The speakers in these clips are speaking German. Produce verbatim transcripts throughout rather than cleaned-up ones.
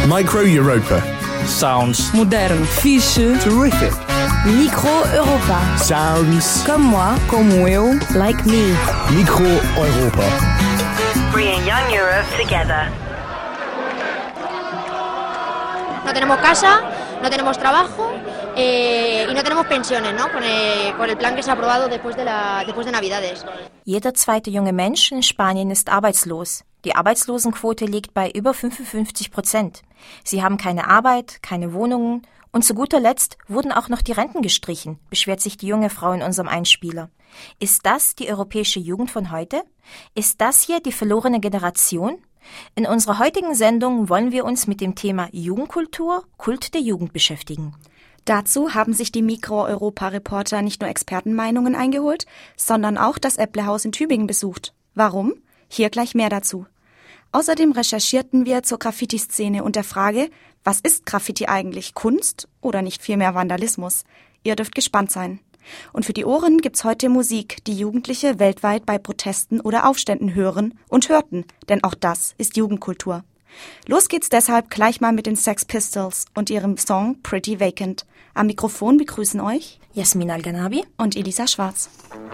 Micro Europa. Sounds Modern. Fixe. Terrific. Micro Europa. Sounds. Comme moi. Como eu. Like me. Micro Europa. Bringing young Europe together. No tenemos casa, no tenemos trabajo eh, y no tenemos pensiones, ¿no? Con el, con el plan que se ha aprobado después de, la, después de Navidades. Jeder zweite junge Mensch in Spanien ist arbeitslos. Die Arbeitslosenquote liegt bei über fünfundfünfzig Prozent. Sie haben keine Arbeit, keine Wohnungen und zu guter Letzt wurden auch noch die Renten gestrichen, beschwert sich die junge Frau in unserem Einspieler. Ist das die europäische Jugend von heute? Ist das hier die verlorene Generation? In unserer heutigen Sendung wollen wir uns mit dem Thema Jugendkultur, Kult der Jugend beschäftigen. Dazu haben sich die Micro-Europa-Reporter nicht nur Expertenmeinungen eingeholt, sondern auch das Äpplehaus in Tübingen besucht. Warum? Hier gleich mehr dazu. Außerdem recherchierten wir zur Graffiti-Szene und der Frage, was ist Graffiti eigentlich, Kunst oder nicht vielmehr Vandalismus? Ihr dürft gespannt sein. Und für die Ohren gibt's heute Musik, die Jugendliche weltweit bei Protesten oder Aufständen hören und hörten, denn auch das ist Jugendkultur. Los geht's deshalb gleich mal mit den Sex Pistols und ihrem Song Pretty Vacant. Am Mikrofon begrüßen euch Jasmin Al-Ganabi und Elisa Schwarz.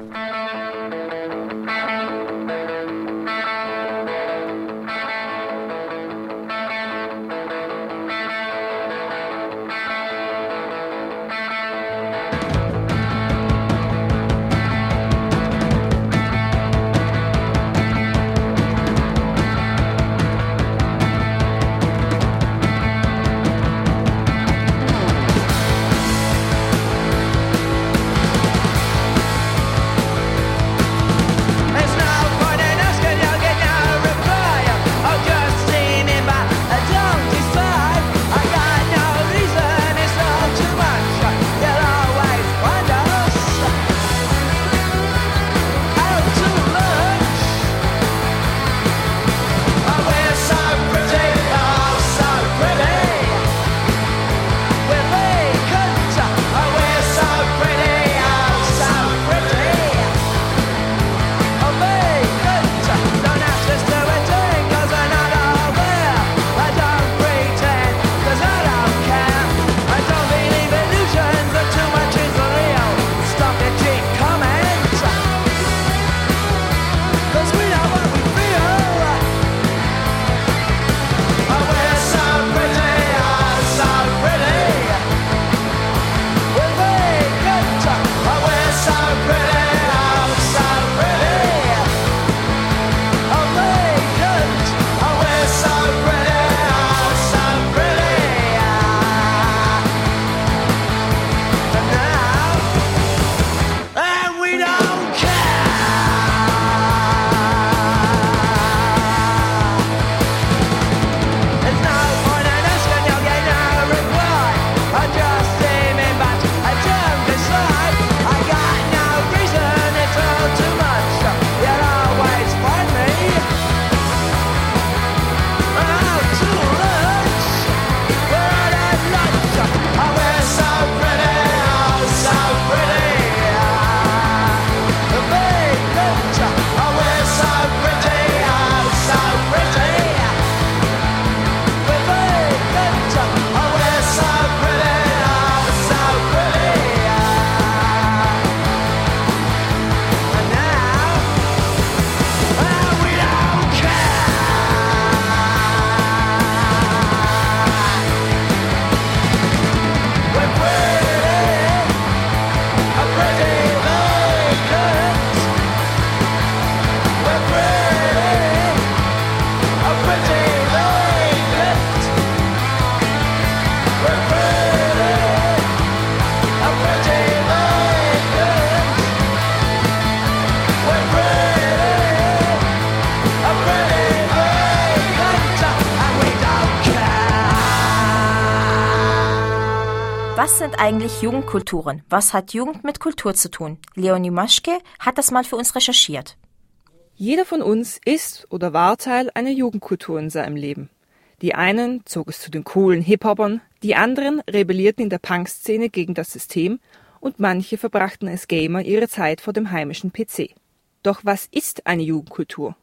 Was sind eigentlich Jugendkulturen? Was hat Jugend mit Kultur zu tun? Leonie Maschke hat das mal für uns recherchiert. Jeder von uns ist oder war Teil einer Jugendkultur in seinem Leben. Die einen zog es zu den coolen Hip-Hopern, die anderen rebellierten in der Punk-Szene gegen das System und manche verbrachten als Gamer ihre Zeit vor dem heimischen P C. Doch was ist eine Jugendkultur?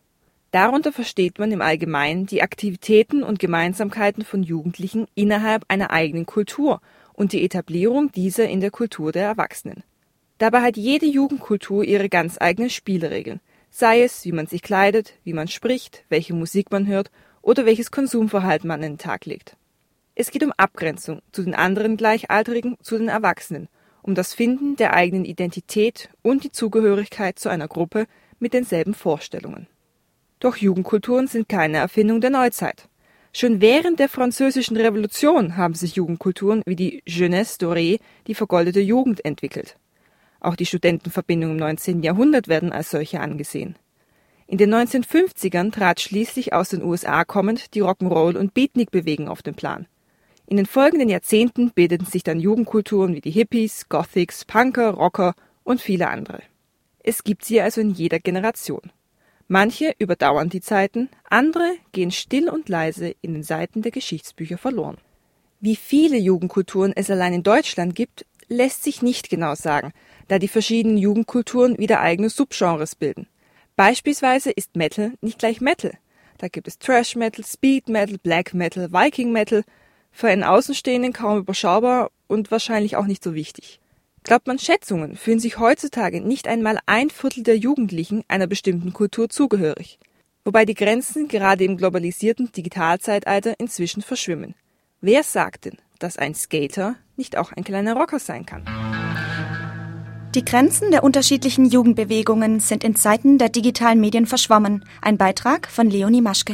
Darunter versteht man im Allgemeinen die Aktivitäten und Gemeinsamkeiten von Jugendlichen innerhalb einer eigenen Kultur und die Etablierung dieser in der Kultur der Erwachsenen. Dabei hat jede Jugendkultur ihre ganz eigenen Spielregeln, sei es, wie man sich kleidet, wie man spricht, welche Musik man hört oder welches Konsumverhalten man an den Tag legt. Es geht um Abgrenzung zu den anderen Gleichaltrigen, zu den Erwachsenen, um das Finden der eigenen Identität und die Zugehörigkeit zu einer Gruppe mit denselben Vorstellungen. Doch Jugendkulturen sind keine Erfindung der Neuzeit. Schon während der Französischen Revolution haben sich Jugendkulturen wie die Jeunesse dorée, die vergoldete Jugend, entwickelt. Auch die Studentenverbindungen im neunzehnten Jahrhundert werden als solche angesehen. In den neunzehnhundertfünfzigern trat schließlich aus den U S A kommend die Rock'n'Roll- und Beatnik-Bewegung auf den Plan. In den folgenden Jahrzehnten bildeten sich dann Jugendkulturen wie die Hippies, Gothics, Punker, Rocker und viele andere. Es gibt sie also in jeder Generation. Manche überdauern die Zeiten, andere gehen still und leise in den Seiten der Geschichtsbücher verloren. Wie viele Jugendkulturen es allein in Deutschland gibt, lässt sich nicht genau sagen, da die verschiedenen Jugendkulturen wieder eigene Subgenres bilden. Beispielsweise ist Metal nicht gleich Metal. Da gibt es Thrash Metal, Speed Metal, Black Metal, Viking Metal, für einen Außenstehenden kaum überschaubar und wahrscheinlich auch nicht so wichtig. Glaubt man Schätzungen, fühlen sich heutzutage nicht einmal ein Viertel der Jugendlichen einer bestimmten Kultur zugehörig. Wobei die Grenzen gerade im globalisierten Digitalzeitalter inzwischen verschwimmen. Wer sagt denn, dass ein Skater nicht auch ein kleiner Rocker sein kann? Die Grenzen der unterschiedlichen Jugendbewegungen sind in Zeiten der digitalen Medien verschwommen. Ein Beitrag von Leonie Maschke.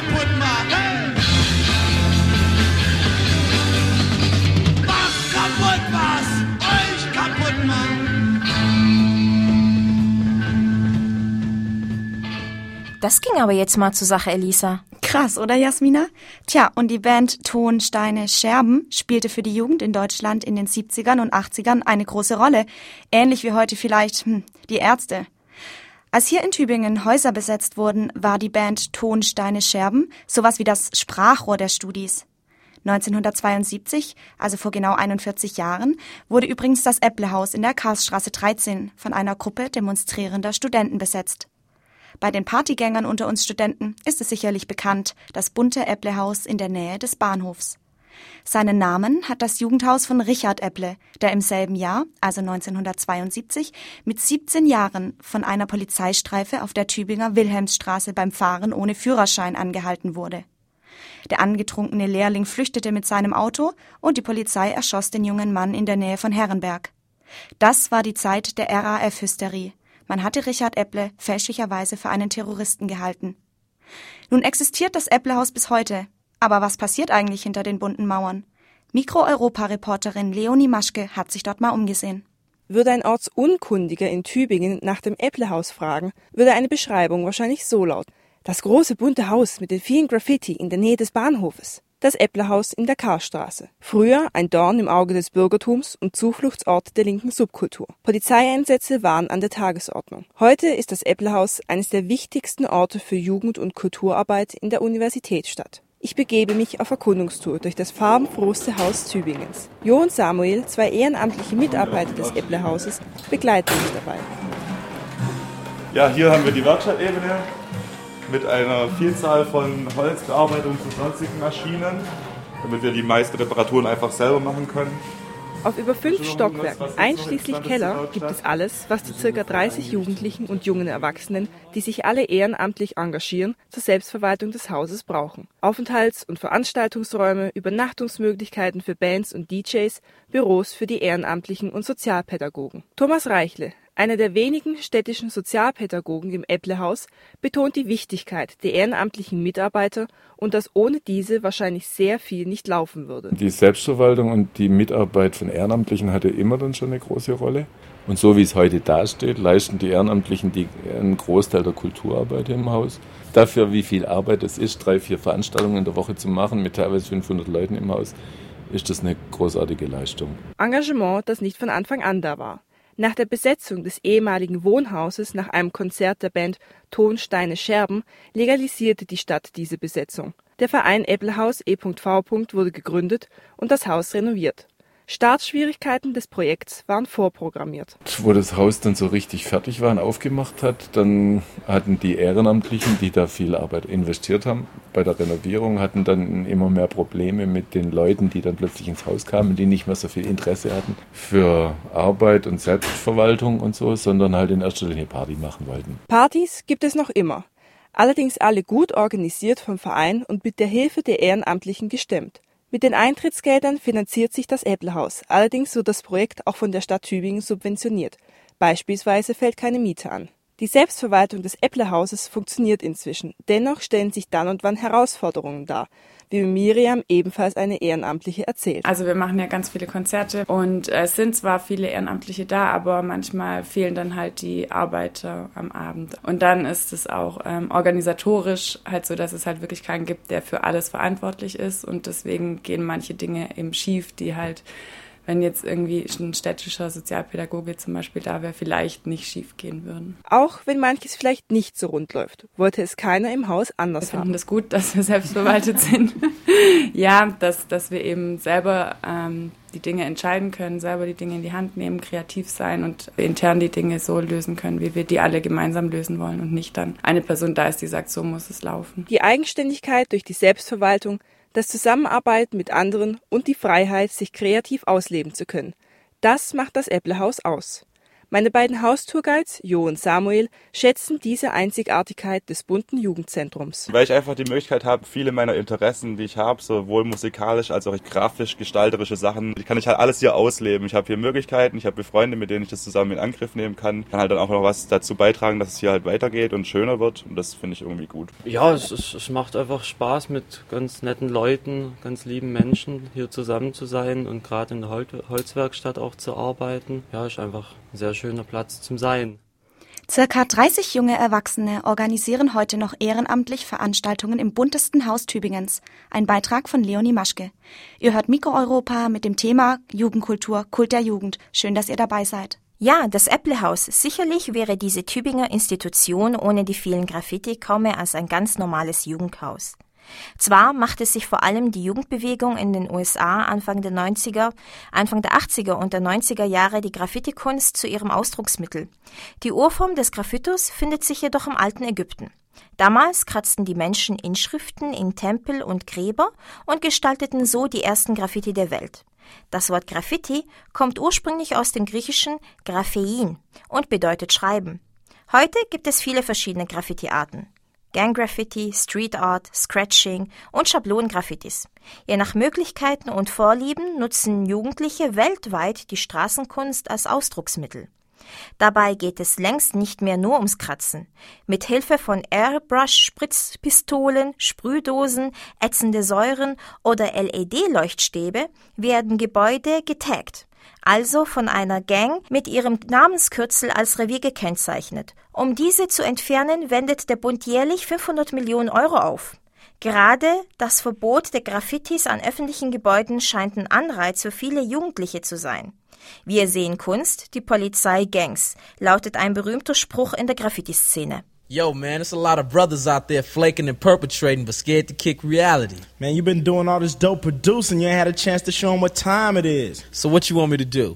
kaputt machen. Mach kaputt, was euch kaputt macht. Das ging aber jetzt mal zur Sache, Elisa. Krass, oder Jasmina? Tja, und die Band Ton, Steine, Scherben spielte für die Jugend in Deutschland in den siebzigern und achtzigern eine große Rolle. Ähnlich wie heute vielleicht hm, die Ärzte. Als hier in Tübingen Häuser besetzt wurden, war die Band Ton, Steine, Scherben sowas wie das Sprachrohr der Studis. neunzehnhundertzweiundsiebzig, also vor genau einundvierzig Jahren, wurde übrigens das Epplehaus in der Karlsstraße dreizehn von einer Gruppe demonstrierender Studenten besetzt. Bei den Partygängern unter uns Studenten ist es sicherlich bekannt, das bunte Epplehaus in der Nähe des Bahnhofs. Seinen Namen hat das Jugendhaus von Richard Epple, der im selben Jahr, also neunzehnhundertzweiundsiebzig, mit siebzehn Jahren von einer Polizeistreife auf der Tübinger Wilhelmsstraße beim Fahren ohne Führerschein angehalten wurde. Der angetrunkene Lehrling flüchtete mit seinem Auto und die Polizei erschoss den jungen Mann in der Nähe von Herrenberg. Das war die Zeit der R A F-Hysterie. Man hatte Richard Epple fälschlicherweise für einen Terroristen gehalten. Nun existiert das Epplehaus bis heute. Aber was passiert eigentlich hinter den bunten Mauern? Mikro-Europa-Reporterin Leonie Maschke hat sich dort mal umgesehen. Würde ein Ortsunkundiger in Tübingen nach dem Epplehaus fragen, würde eine Beschreibung wahrscheinlich so lauten: Das große bunte Haus mit den vielen Graffiti in der Nähe des Bahnhofes. Das Epplehaus in der Karlstraße. Früher ein Dorn im Auge des Bürgertums und Zufluchtsort der linken Subkultur. Polizeieinsätze waren an der Tagesordnung. Heute ist das Epplehaus eines der wichtigsten Orte für Jugend- und Kulturarbeit in der Universitätsstadt. Ich begebe mich auf Erkundungstour durch das farbenfrohste Haus Tübingens. Jo und Samuel, zwei ehrenamtliche Mitarbeiter des Epplehauses, begleiten mich dabei. Ja, hier haben wir die Werkstattebene mit einer Vielzahl von Holzbearbeitungen und sonstigen Maschinen, damit wir die meisten Reparaturen einfach selber machen können. Auf über fünf Stockwerken, einschließlich Keller, gibt es alles, was die ca. dreißig Jugendlichen und jungen Erwachsenen, die sich alle ehrenamtlich engagieren, zur Selbstverwaltung des Hauses brauchen. Aufenthalts- und Veranstaltungsräume, Übernachtungsmöglichkeiten für Bands und D Js, Büros für die Ehrenamtlichen und Sozialpädagogen. Thomas Reichle, einer der wenigen städtischen Sozialpädagogen im Epplehaus, betont die Wichtigkeit der ehrenamtlichen Mitarbeiter und dass ohne diese wahrscheinlich sehr viel nicht laufen würde. Die Selbstverwaltung und die Mitarbeit von Ehrenamtlichen hatte immer dann schon eine große Rolle. Und so wie es heute dasteht, leisten die Ehrenamtlichen die, einen Großteil der Kulturarbeit im Haus. Dafür, wie viel Arbeit es ist, drei, vier Veranstaltungen in der Woche zu machen, mit teilweise fünfhundert Leuten im Haus, ist das eine großartige Leistung. Engagement, das nicht von Anfang an da war. Nach der Besetzung des ehemaligen Wohnhauses nach einem Konzert der Band Ton, Steine, Scherben legalisierte die Stadt diese Besetzung. Der Verein Epplehaus E V wurde gegründet und das Haus renoviert. Startschwierigkeiten des Projekts waren vorprogrammiert. Wo das Haus dann so richtig fertig war und aufgemacht hat, dann hatten die Ehrenamtlichen, die da viel Arbeit investiert haben, bei der Renovierung, hatten dann immer mehr Probleme mit den Leuten, die dann plötzlich ins Haus kamen, die nicht mehr so viel Interesse hatten für Arbeit und Selbstverwaltung und so, sondern halt in erster Linie Party machen wollten. Partys gibt es noch immer, allerdings alle gut organisiert vom Verein und mit der Hilfe der Ehrenamtlichen gestemmt. Mit den Eintrittsgeldern finanziert sich das Epplehaus, allerdings wird das Projekt auch von der Stadt Tübingen subventioniert. Beispielsweise fällt keine Miete an. Die Selbstverwaltung des Epplehauses funktioniert inzwischen, dennoch stellen sich dann und wann Herausforderungen dar, wie Miriam, ebenfalls eine Ehrenamtliche, erzählt. Also wir machen ja ganz viele Konzerte und es sind zwar viele Ehrenamtliche da, aber manchmal fehlen dann halt die Arbeiter am Abend. Und dann ist es auch ähm, organisatorisch halt so, dass es halt wirklich keinen gibt, der für alles verantwortlich ist und deswegen gehen manche Dinge eben schief, die halt, wenn jetzt irgendwie ein städtischer Sozialpädagoge zum Beispiel da wäre, vielleicht nicht schief gehen würden. Auch wenn manches vielleicht nicht so rund läuft, wollte es keiner im Haus anders haben. Wir finden es gut, dass wir selbstverwaltet sind. Ja, dass, dass wir eben selber ähm, die Dinge entscheiden können, selber die Dinge in die Hand nehmen, kreativ sein und intern die Dinge so lösen können, wie wir die alle gemeinsam lösen wollen und nicht dann eine Person da ist, die sagt, so muss es laufen. Die Eigenständigkeit durch die Selbstverwaltung, das Zusammenarbeiten mit anderen und die Freiheit, sich kreativ ausleben zu können. Das macht das Epplehaus aus. Meine beiden Haustourguides, Jo und Samuel, schätzen diese Einzigartigkeit des bunten Jugendzentrums. Weil ich einfach die Möglichkeit habe, viele meiner Interessen, die ich habe, sowohl musikalisch als auch grafisch, gestalterische Sachen, die kann ich halt alles hier ausleben. Ich habe hier Möglichkeiten, ich habe Freunde, mit denen ich das zusammen in Angriff nehmen kann. Kann halt dann auch noch was dazu beitragen, dass es hier halt weitergeht und schöner wird. Und das finde ich irgendwie gut. Ja, es, es, es macht einfach Spaß, mit ganz netten Leuten, ganz lieben Menschen hier zusammen zu sein und gerade in der Hol- Holzwerkstatt auch zu arbeiten. Ja, ist einfach ein sehr schöner Platz zum Sein. Circa dreißig junge Erwachsene organisieren heute noch ehrenamtlich Veranstaltungen im buntesten Haus Tübingens. Ein Beitrag von Leonie Maschke. Ihr hört Mikro Europa mit dem Thema Jugendkultur, Kult der Jugend. Schön, dass ihr dabei seid. Ja, das Äpplehaus. Sicherlich wäre diese Tübinger Institution ohne die vielen Graffiti kaum mehr als ein ganz normales Jugendhaus. Zwar machte sich vor allem die Jugendbewegung in den U S A Anfang der neunziger, Anfang der achtziger und der neunziger Jahre die Graffiti-Kunst zu ihrem Ausdrucksmittel. Die Urform des Graffitos findet sich jedoch im alten Ägypten. Damals kratzten die Menschen Inschriften in Tempel und Gräber und gestalteten so die ersten Graffiti der Welt. Das Wort Graffiti kommt ursprünglich aus dem griechischen Graphein und bedeutet Schreiben. Heute gibt es viele verschiedene Graffiti-Arten. Gang-Graffiti, Street Art, Scratching und Schablonengraffitis. Je nach Möglichkeiten und Vorlieben nutzen Jugendliche weltweit die Straßenkunst als Ausdrucksmittel. Dabei geht es längst nicht mehr nur ums Kratzen. Mit Hilfe von Airbrush-Spritzpistolen, Sprühdosen, ätzende Säuren oder L E D-Leuchtstäbe werden Gebäude getaggt, also von einer Gang mit ihrem Namenskürzel als Revier gekennzeichnet. Um diese zu entfernen, wendet der Bund jährlich fünfhundert Millionen Euro auf. Gerade das Verbot der Graffitis an öffentlichen Gebäuden scheint ein Anreiz für viele Jugendliche zu sein. Wir sehen Kunst, die Polizei Gangs, lautet ein berühmter Spruch in der Graffiti-Szene. Yo, man, there's a lot of brothers out there flaking and perpetrating but scared to kick reality. Man, you've been doing all this dope producing. You ain't had a chance to show them what time it is. So what you want me to do?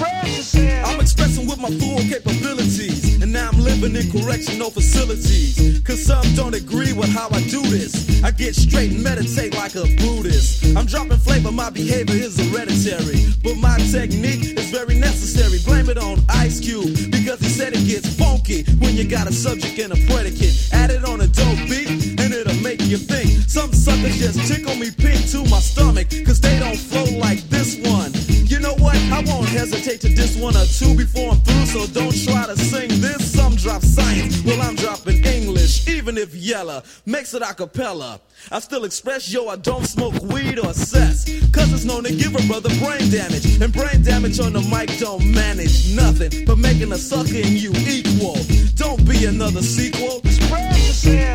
I'm expressing with my full capabilities, and now I'm living in correctional facilities. Cause some don't agree with how I do this. I get straight and meditate like a Buddhist. I'm dropping flavor, my behavior is hereditary, but my technique is very necessary. Blame it on Ice Cube, because he said it gets funky when you got a subject and a predicate. Add it on a dope beat, and it'll make you think. Some suckers just tickle me pink to my stomach, cause they don't flow like this one. You know what? I won't hesitate to diss one or two before I'm through, so don't try to sing this. Some drop science, well I'm dropping English. Even if Yella makes it a cappella, I still express, yo, I don't smoke weed or cess, cause it's known to give a brother brain damage. And brain damage on the mic don't manage nothing but making a sucker in you equal. Don't be another sequel. Spread yourself.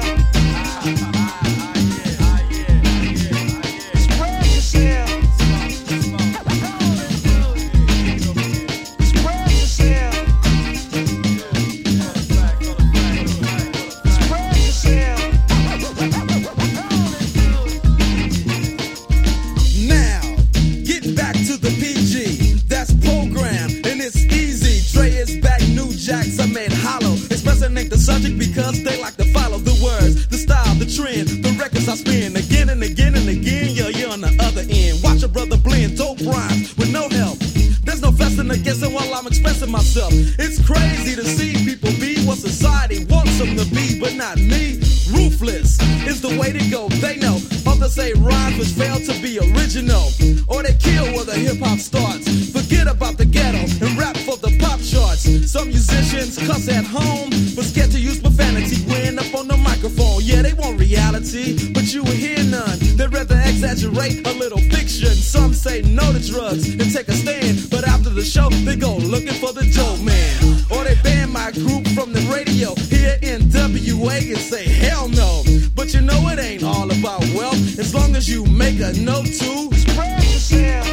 Ain't the subject because they like to follow the words, the style, the trend, the records I spin again and again and again. Yeah, you're on the other end. Watch a brother blend dope rhymes with no help. There's no fussing against it while I'm expressing myself. It's crazy to see people be what society wants them to be, but not me. Ruthless is the way to go. They know others say rhymes which fail to be original, or they kill where the hip hop starts. Forget about the ghetto and rap for the pop charts. Some musicians cuss at home, but scared to use profanity when up on the microphone. Yeah, they want reality, but you will hear none. They'd rather exaggerate a little fiction. Some say no to drugs and take a stand, but after the show, they go looking for the dope man. Or they ban my group from the radio here in W A and say hell no. But you know it ain't all about wealth, as long as you make a note to spread yourself.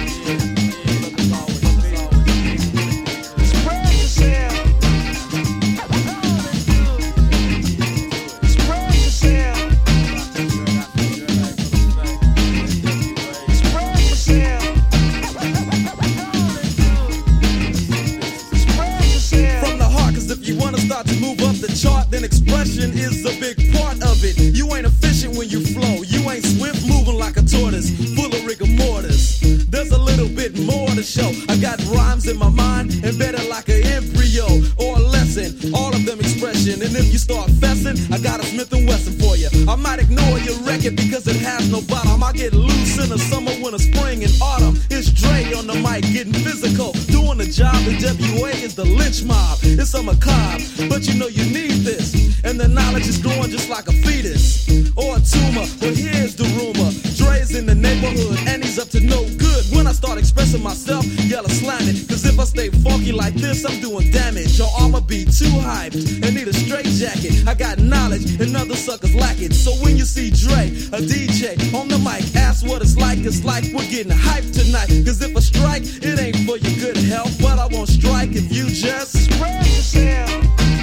To move up the chart, then expression is a big part of it. You ain't efficient when you flow, you ain't swift moving like a tortoise, full of might ignore your record because it has no bottom. I get loose in the summer, winter, spring, and autumn. It's Dre on the mic, getting physical. Doing the job, the W A is the lynch mob. It's a macabre, but you know you need this. And the knowledge is growing just like a fetus or a tumor. Well, here's the rumor. Dre's in the neighborhood and he's up to no good. When I start expressing myself, yellow slam it. Cause if I stay funky like this, I'm doing damage. Or I'ma be too hyped and need a straight jacket. I got knowledge and other suckers lack it. So when you see Dre, a D J, on the mic, ask what it's like. It's like we're getting hyped tonight. Cause if I strike, it ain't for your good health. But I won't strike if you just spread yourself.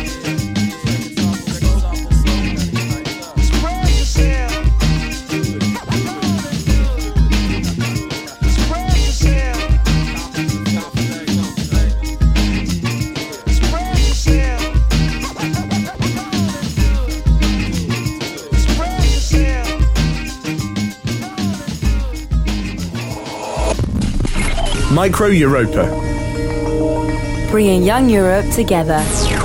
Micro Europa. Bringing young Europe together.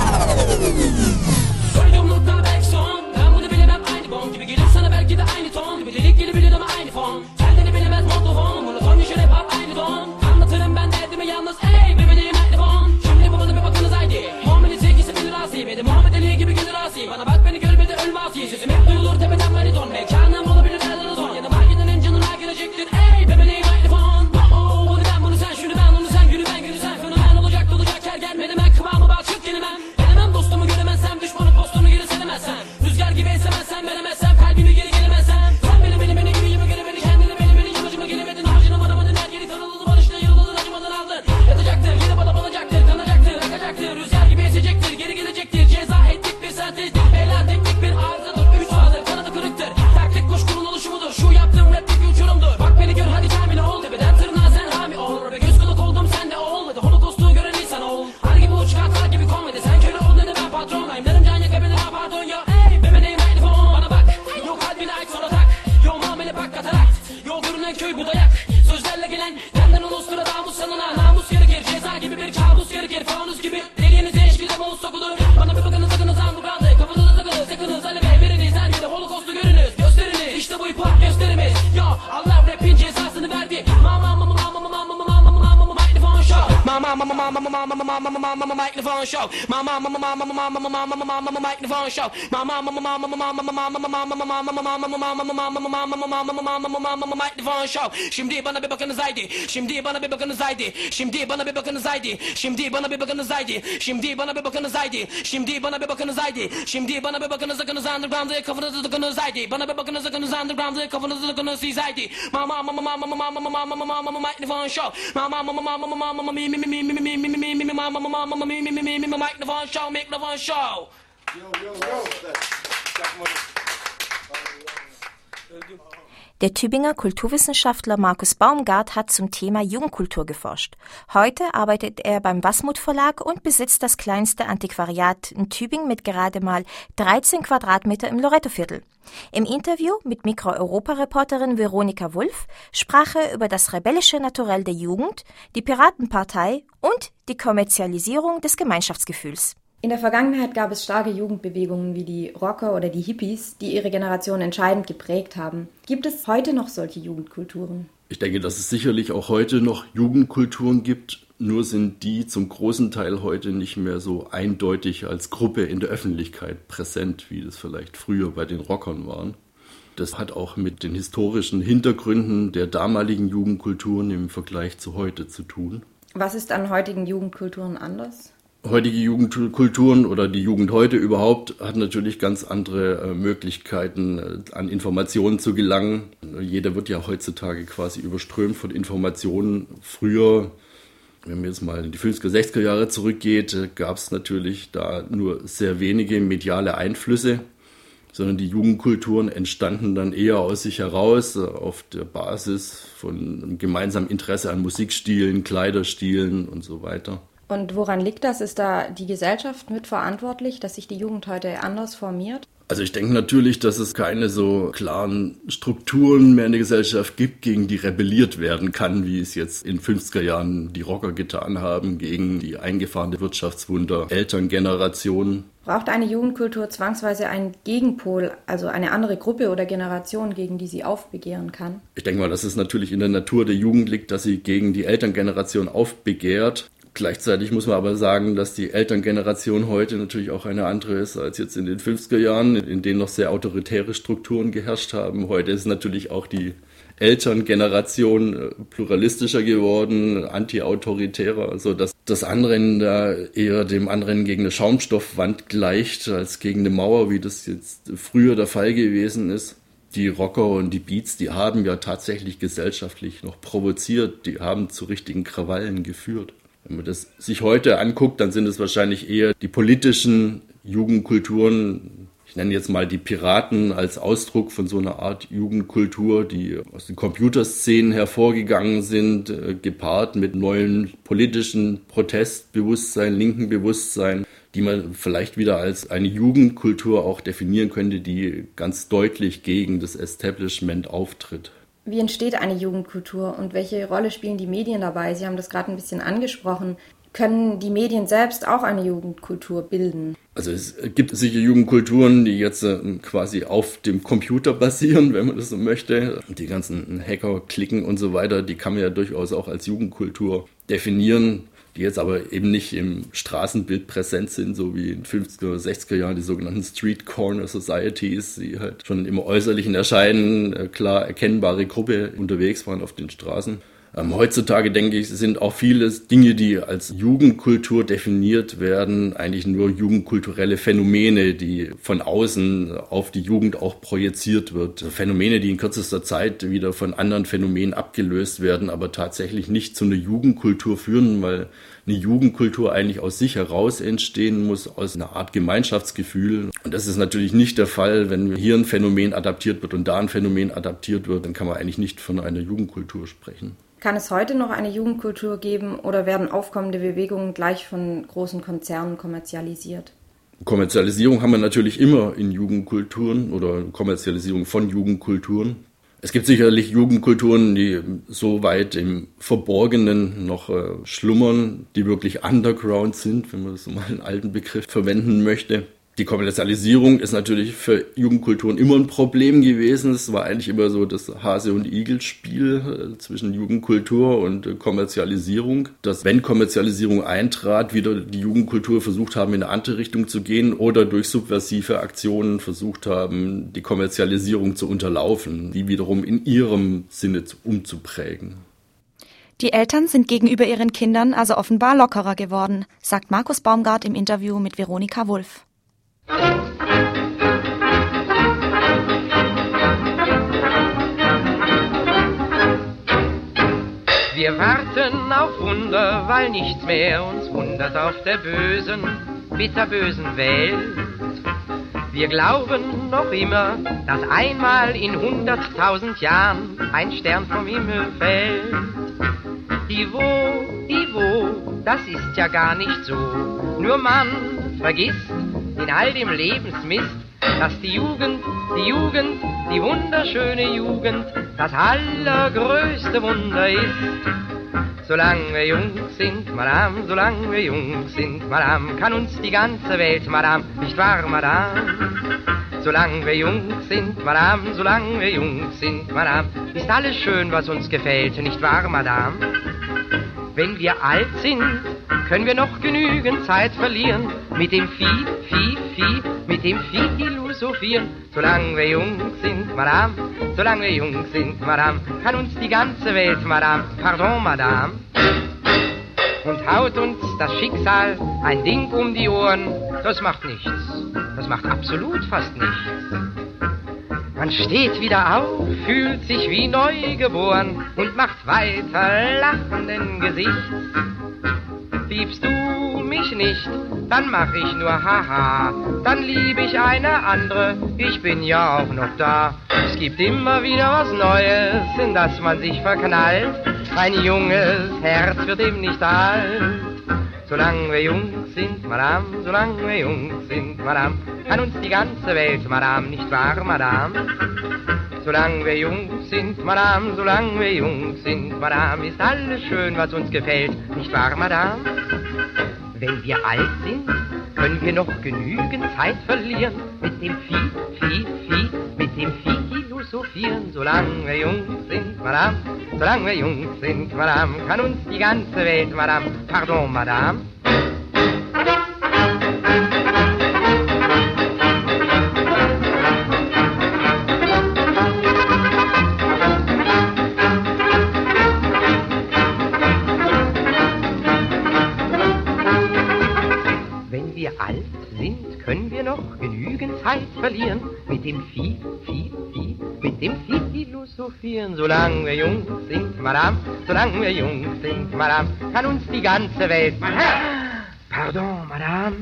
Microphone show. My mama, mama, mama, mama, mama, mama, mama, microphone show. My mama, mama, mama, mama, mama, mama, mama, mama, mama, mama, mama, microphone show. Şimdi bana bir bakınız haydi. Şimdi bana bir bakınız haydi. Şimdi bana bir bakınız haydi. Şimdi bana bir bakınız haydi. Şimdi bana bir bakınız haydi. Şimdi bana bir bakınız haydi. Şimdi bana bir bakınız bakınız underground'ı kafanızı tıkınız haydi. Bana bir bakınız bakınız underground'ı kafanızı tıkınız siz haydi. Mama, mama, mama, mama, mama, mama, mama, mama, microphone show. Mama, mama, mama, mama, mama, me, me, me, me, me, me, me, me, me, mama, mama, mama, me, me, me, me, me, microphone show, microphone show. Yo, yo, yo. Der Tübinger Kulturwissenschaftler Markus Baumgart hat zum Thema Jugendkultur geforscht. Heute arbeitet er beim Wasmut Verlag und besitzt das kleinste Antiquariat in Tübingen mit gerade mal dreizehn Quadratmeter im Lorettoviertel. Im Interview mit Mikro-Europa-Reporterin Veronika Wulff sprach er über das rebellische Naturell der Jugend, die Piratenpartei und die Kommerzialisierung des Gemeinschaftsgefühls. In der Vergangenheit gab es starke Jugendbewegungen wie die Rocker oder die Hippies, die ihre Generation entscheidend geprägt haben. Gibt es heute noch solche Jugendkulturen? Ich denke, dass es sicherlich auch heute noch Jugendkulturen gibt, nur sind die zum großen Teil heute nicht mehr so eindeutig als Gruppe in der Öffentlichkeit präsent, wie das vielleicht früher bei den Rockern waren. Das hat auch mit den historischen Hintergründen der damaligen Jugendkulturen im Vergleich zu heute zu tun. Was ist an heutigen Jugendkulturen anders? Heutige Jugendkulturen oder die Jugend heute überhaupt hat natürlich ganz andere äh, Möglichkeiten, äh, an Informationen zu gelangen. Jeder wird ja heutzutage quasi überströmt von Informationen. Früher, wenn man jetzt mal in die fünfziger, sechziger Jahre zurückgeht, äh, gab es natürlich da nur sehr wenige mediale Einflüsse, sondern die Jugendkulturen entstanden dann eher aus sich heraus, äh, auf der Basis von einem gemeinsamen Interesse an Musikstilen, Kleiderstilen und so weiter. Und woran liegt das? Ist da die Gesellschaft mit verantwortlich, dass sich die Jugend heute anders formiert? Also ich denke natürlich, dass es keine so klaren Strukturen mehr in der Gesellschaft gibt, gegen die rebelliert werden kann, wie es jetzt in fünfziger Jahren die Rocker getan haben, gegen die eingefahrene Wirtschaftswunder Elterngeneration. Braucht eine Jugendkultur zwangsweise einen Gegenpol, also eine andere Gruppe oder Generation, gegen die sie aufbegehren kann? Ich denke mal, dass es natürlich in der Natur der Jugend liegt, dass sie gegen die Elterngeneration aufbegehrt. Gleichzeitig muss man aber sagen, dass die Elterngeneration heute natürlich auch eine andere ist als jetzt in den fünfziger Jahren, in denen noch sehr autoritäre Strukturen geherrscht haben. Heute ist natürlich auch die Elterngeneration pluralistischer geworden, anti-autoritärer, also dass das Anrennen da eher dem Anrennen gegen eine Schaumstoffwand gleicht als gegen eine Mauer, wie das jetzt früher der Fall gewesen ist. Die Rocker und die Beats, die haben ja tatsächlich gesellschaftlich noch provoziert, die haben zu richtigen Krawallen geführt. Wenn man das sich heute anguckt, dann sind es wahrscheinlich eher die politischen Jugendkulturen. Ich nenne jetzt mal die Piraten als Ausdruck von so einer Art Jugendkultur, die aus den Computerszenen hervorgegangen sind, gepaart mit neuen politischen Protestbewusstsein, linken Bewusstsein, die man vielleicht wieder als eine Jugendkultur auch definieren könnte, die ganz deutlich gegen das Establishment auftritt. Wie entsteht eine Jugendkultur und welche Rolle spielen die Medien dabei? Sie haben das gerade ein bisschen angesprochen. Können die Medien selbst auch eine Jugendkultur bilden? Also es gibt sicher Jugendkulturen, die jetzt quasi auf dem Computer basieren, wenn man das so möchte. Die ganzen Hacker-Klicken und so weiter, die kann man ja durchaus auch als Jugendkultur definieren, die jetzt aber eben nicht im Straßenbild präsent sind, so wie in fünfziger, sechziger Jahren die sogenannten Street Corner Societies, die halt schon im äußerlichen Erscheinen klar erkennbare Gruppe unterwegs waren auf den Straßen. Ähm, heutzutage, denke ich, sind auch viele Dinge, die als Jugendkultur definiert werden, eigentlich nur jugendkulturelle Phänomene, die von außen auf die Jugend auch projiziert wird. Also Phänomene, die in kürzester Zeit wieder von anderen Phänomenen abgelöst werden, aber tatsächlich nicht zu einer Jugendkultur führen, weil eine Jugendkultur eigentlich aus sich heraus entstehen muss, aus einer Art Gemeinschaftsgefühl. Und das ist natürlich nicht der Fall, wenn hier ein Phänomen adaptiert wird und da ein Phänomen adaptiert wird, dann kann man eigentlich nicht von einer Jugendkultur sprechen. Kann es heute noch eine Jugendkultur geben oder werden aufkommende Bewegungen gleich von großen Konzernen kommerzialisiert? Kommerzialisierung haben wir natürlich immer in Jugendkulturen oder Kommerzialisierung von Jugendkulturen. Es gibt sicherlich Jugendkulturen, die so weit im Verborgenen noch äh, schlummern, die wirklich underground sind, wenn man so mal einen alten Begriff verwenden möchte. Die Kommerzialisierung ist natürlich für Jugendkulturen immer ein Problem gewesen. Es war eigentlich immer so das Hase- und Igel-Spiel zwischen Jugendkultur und Kommerzialisierung. Dass, wenn Kommerzialisierung eintrat, wieder die Jugendkultur versucht haben, in eine andere Richtung zu gehen oder durch subversive Aktionen versucht haben, die Kommerzialisierung zu unterlaufen, die wiederum in ihrem Sinne umzuprägen. Die Eltern sind gegenüber ihren Kindern also offenbar lockerer geworden, sagt Markus Baumgart im Interview mit Veronika Wulff. Wir warten auf Wunder, weil nichts mehr uns wundert auf der bösen, bitterbösen Welt. Wir glauben noch immer, dass einmal in hunderttausend Jahren ein Stern vom Himmel fällt. Die wo, die wo, das ist ja gar nicht so. Nur man vergisst in all dem Lebensmist, dass die Jugend, die Jugend, die wunderschöne Jugend, das allergrößte Wunder ist. Solange wir jung sind, Madame, solange wir jung sind, Madame, kann uns die ganze Welt, Madame, nicht wahr, Madame? Solange wir jung sind, Madame, solange wir jung sind, Madame, ist alles schön, was uns gefällt, nicht wahr, Madame? Wenn wir alt sind, können wir noch genügend Zeit verlieren, mit dem Vieh, Vieh, Vieh, mit dem Vieh philosophieren. Solange wir jung sind, Madame, solange wir jung sind, Madame, kann uns die ganze Welt, Madame, pardon, Madame. Und haut uns das Schicksal ein Ding um die Ohren, das macht nichts, das macht absolut fast nichts. Man steht wieder auf, fühlt sich wie neu geboren und macht weiter lachenden Gesichts. Liebst du mich nicht, dann mach ich nur Haha, dann lieb ich eine andere, ich bin ja auch noch da. Es gibt immer wieder was Neues, in das man sich verknallt, ein junges Herz wird eben nicht alt. Solange wir jung sind, Madame, solange wir jung sind, Madame, kann uns die ganze Welt, Madame, nicht wahr, Madame? Solange wir jung sind, Madame, solange wir jung sind, Madame, ist alles schön, was uns gefällt, nicht wahr, Madame? Wenn wir alt sind, können wir noch genügend Zeit verlieren, mit dem Vieh, Vieh, Vieh, mit dem Vieh philosophieren. Solange wir jung sind, Madame, solange wir jung sind, Madame, kann uns die ganze Welt, Madame, pardon, Madame. Wenn wir alt sind, können wir noch genügend Zeit verlieren, mit dem Vieh, Vieh, Vieh, mit dem Vieh philosophieren. Solange wir jung sind, Madame, solange wir jung sind, Madame, kann uns die ganze Welt, pardon, Madame.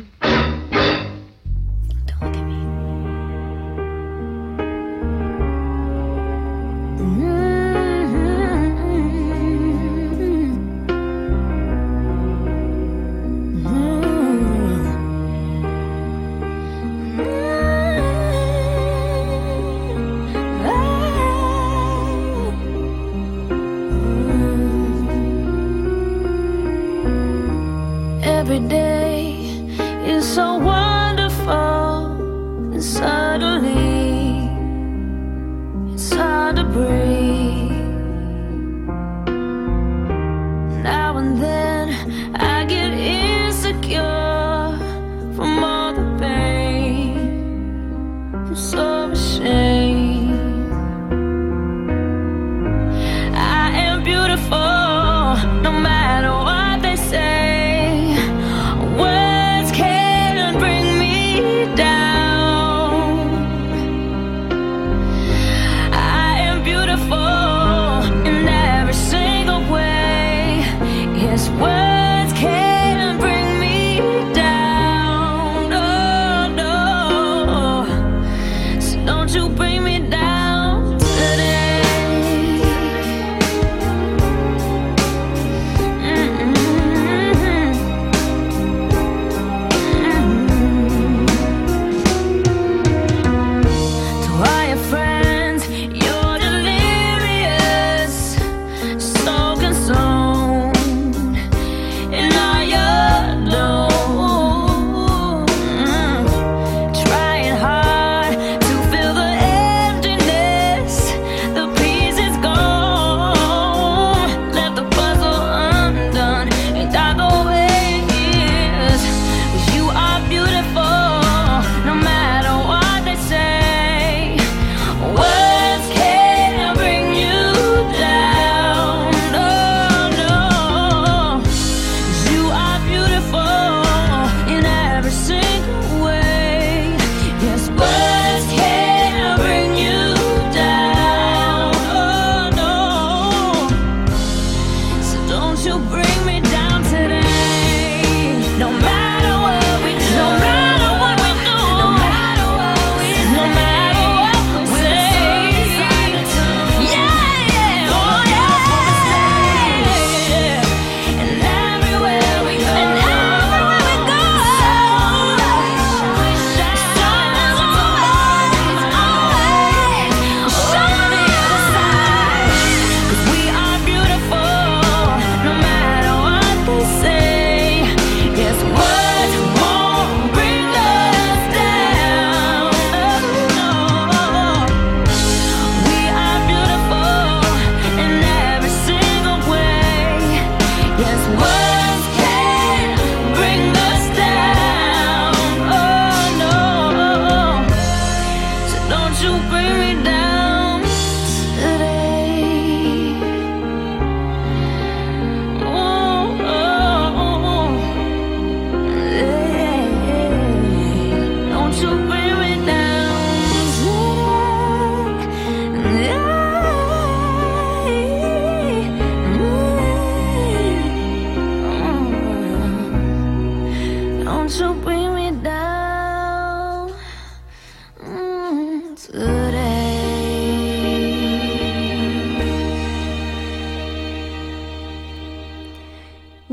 Every day is so wonderful, and suddenly it's hard to breathe. Now and then I get insecure from all the pain. I'm so ashamed. I am beautiful, no matter what they say. Beautiful.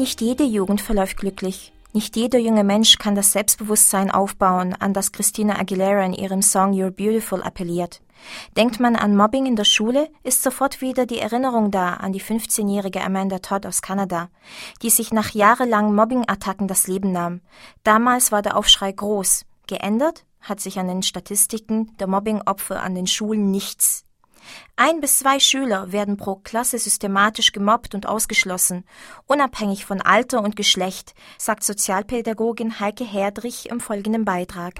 Nicht jede Jugend verläuft glücklich. Nicht jeder junge Mensch kann das Selbstbewusstsein aufbauen, an das Christina Aguilera in ihrem Song You're Beautiful appelliert. Denkt man an Mobbing in der Schule, ist sofort wieder die Erinnerung da an die fünfzehnjährige Amanda Todd aus Kanada, die sich nach jahrelangen Mobbing-Attacken das Leben nahm. Damals war der Aufschrei groß. Geändert hat sich an den Statistiken der Mobbing-Opfer an den Schulen nichts. Ein bis zwei Schüler werden pro Klasse systematisch gemobbt und ausgeschlossen, unabhängig von Alter und Geschlecht, sagt Sozialpädagogin Heike Herdrich im folgenden Beitrag.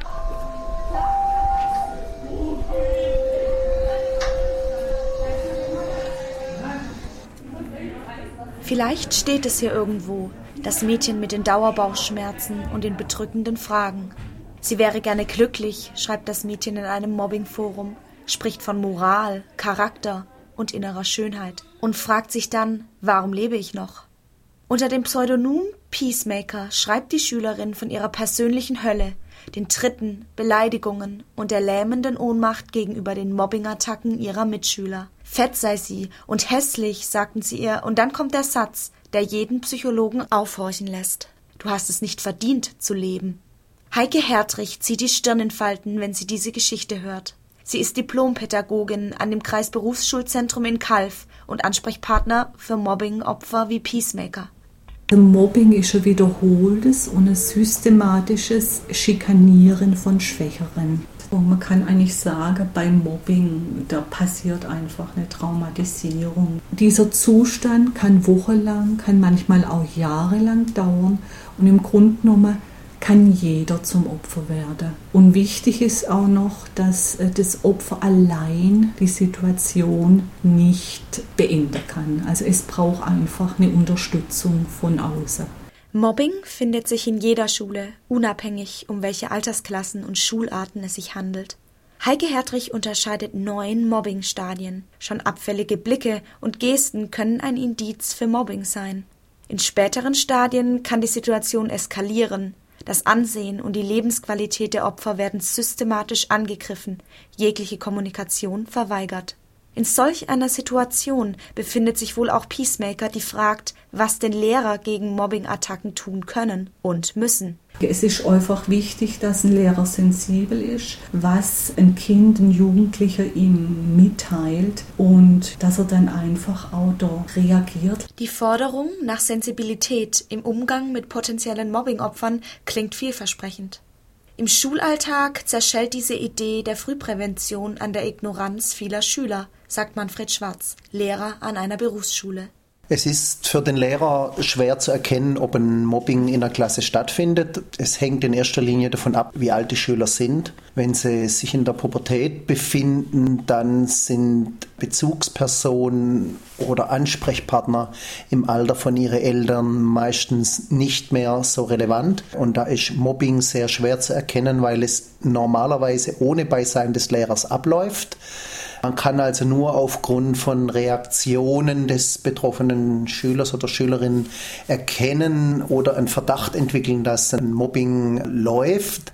Vielleicht steht es hier irgendwo, das Mädchen mit den Dauerbauchschmerzen und den bedrückenden Fragen. Sie wäre gerne glücklich, schreibt das Mädchen in einem Mobbingforum, spricht von Moral, Charakter und innerer Schönheit und fragt sich dann, warum lebe ich noch? Unter dem Pseudonym Peacemaker schreibt die Schülerin von ihrer persönlichen Hölle, den Tritten, Beleidigungen und der lähmenden Ohnmacht gegenüber den Mobbingattacken ihrer Mitschüler. Fett sei sie und hässlich, sagten sie ihr, und dann kommt der Satz, der jeden Psychologen aufhorchen lässt. Du hast es nicht verdient zu leben. Heike Herdrich zieht die Stirn in Falten, wenn sie diese Geschichte hört. Sie ist Diplompädagogin an dem Kreisberufsschulzentrum in Calw und Ansprechpartner für Mobbingopfer wie Peacemaker. Mobbing ist ein wiederholtes und ein systematisches Schikanieren von Schwächeren. Und man kann eigentlich sagen, beim Mobbing, da passiert einfach eine Traumatisierung. Dieser Zustand kann wochenlang, kann manchmal auch jahrelang dauern und im Grunde genommen kann jeder zum Opfer werden. Und wichtig ist auch noch, dass das Opfer allein die Situation nicht beenden kann. Also es braucht einfach eine Unterstützung von außen. Mobbing findet sich in jeder Schule, unabhängig, um welche Altersklassen und Schularten es sich handelt. Heike Herdrich unterscheidet neun Mobbingstadien. Schon abfällige Blicke und Gesten können ein Indiz für Mobbing sein. In späteren Stadien kann die Situation eskalieren. Das Ansehen und die Lebensqualität der Opfer werden systematisch angegriffen, jegliche Kommunikation verweigert. In solch einer Situation befindet sich wohl auch Peacemaker, die fragt, was denn Lehrer gegen Mobbingattacken tun können und müssen. Es ist einfach wichtig, dass ein Lehrer sensibel ist, was ein Kind, ein Jugendlicher ihm mitteilt und dass er dann einfach auch da reagiert. Die Forderung nach Sensibilität im Umgang mit potenziellen Mobbingopfern klingt vielversprechend. Im Schulalltag zerschellt diese Idee der Frühprävention an der Ignoranz vieler Schüler, sagt Manfred Schwarz, Lehrer an einer Berufsschule. Es ist für den Lehrer schwer zu erkennen, ob ein Mobbing in der Klasse stattfindet. Es hängt in erster Linie davon ab, wie alt die Schüler sind. Wenn sie sich in der Pubertät befinden, dann sind Bezugspersonen oder Ansprechpartner im Alter von ihren Eltern meistens nicht mehr so relevant. Und da ist Mobbing sehr schwer zu erkennen, weil es normalerweise ohne Beisein des Lehrers abläuft. Man kann also nur aufgrund von Reaktionen des betroffenen Schülers oder Schülerin erkennen oder einen Verdacht entwickeln, dass ein Mobbing läuft.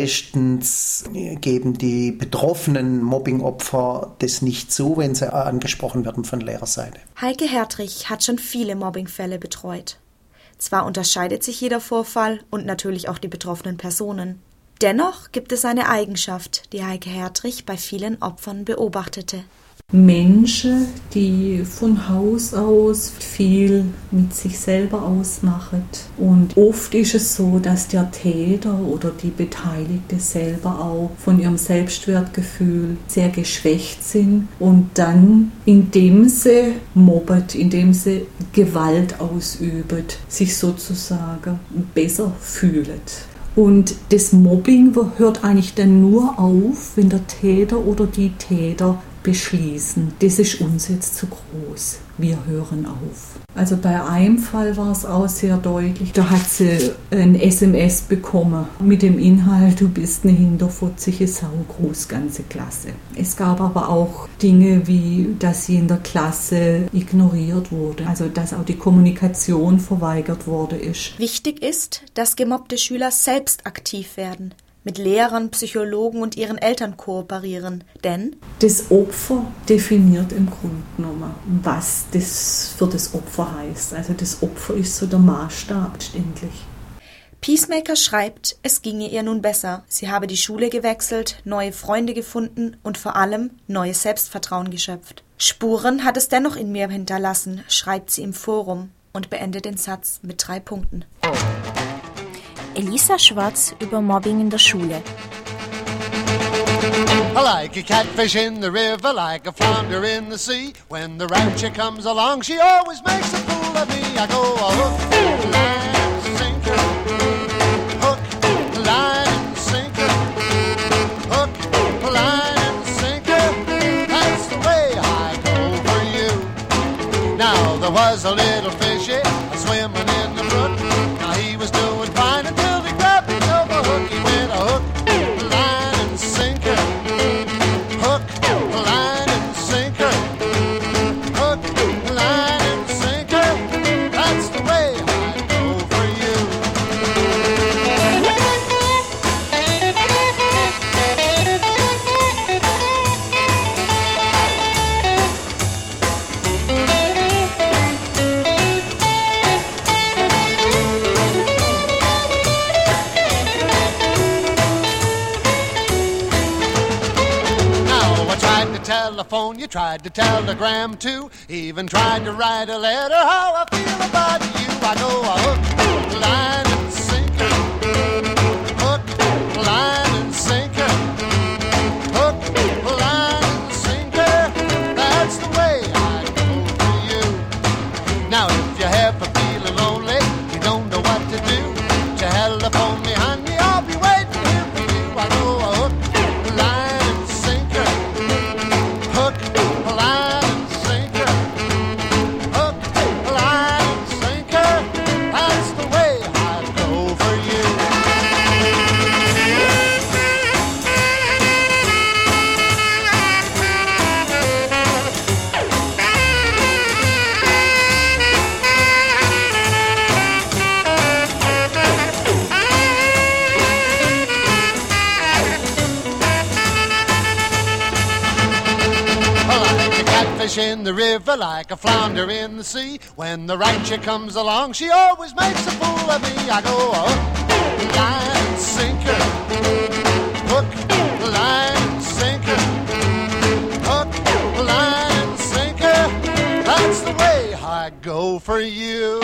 Meistens geben die betroffenen Mobbingopfer das nicht zu, wenn sie angesprochen werden von Lehrerseite. Heike Herdrich hat schon viele Mobbingfälle betreut. Zwar unterscheidet sich jeder Vorfall und natürlich auch die betroffenen Personen. Dennoch gibt es eine Eigenschaft, die Heike Herdrich bei vielen Opfern beobachtete. Menschen, die von Haus aus viel mit sich selber ausmachen. Und oft ist es so, dass der Täter oder die Beteiligte selber auch von ihrem Selbstwertgefühl sehr geschwächt sind und dann, indem sie mobbet, indem sie Gewalt ausübt, sich sozusagen besser fühlen. Und das Mobbing hört eigentlich dann nur auf, wenn der Täter oder die Täter beschließen, das ist uns jetzt zu groß, wir hören auf. Also bei einem Fall war es auch sehr deutlich, da hat sie ein S M S bekommen mit dem Inhalt, du bist eine hinterfotzige Sau, groß, ganze Klasse. Es gab aber auch Dinge wie, dass sie in der Klasse ignoriert wurde, also dass auch die Kommunikation verweigert wurde ist. Wichtig ist, dass gemobbte Schüler selbst aktiv werden. mit Lehrern, Psychologen und ihren Eltern kooperieren. Denn das Opfer definiert im Grunde genommen, was das für das Opfer heißt. Also das Opfer ist so der Maßstab letztendlich. Peacemaker schreibt, es ginge ihr nun besser. Sie habe die Schule gewechselt, neue Freunde gefunden und vor allem neues Selbstvertrauen geschöpft. Spuren hat es dennoch in mir hinterlassen, schreibt sie im Forum und beendet den Satz mit drei Punkten. Elisa Schwarz über Mobbing in der Schule. I like a catfish in the river, like a flounder in the sea. When the rapture comes along, she always makes a fool of me. I go a hook, line, sinker, hook, line, and sinker, hook, line, and sinker. That's the way I go for you. Now there was a little fishy swimming in the brook. Now he was doing fine until he grabbed me over hook. He went a hook, line, and sinker. Hook, line, and sinker. Hook, line, and sinker. That's the way I go for you. Telephone, you tried to telegram too, even tried to write a letter. How I feel about you, I go a hook, line, and sinker. Hook, line, and sinker. Hook, line, and sinker. That's the way I go for you. Now if you ever feel lonely, you don't know what to do, telephone me, honey, I'll be waiting here for you. I go a hook, line, and sinker. Hook, line, and sinker. Hook, line, and sinker. That's the way I go for you. Fish in the river, like a flounder in the sea. When the rancher comes along, she always makes a fool of me. I go hook, line, and sinker. Hook, line, and sinker. Hook, line, and sinker. That's the way I go for you.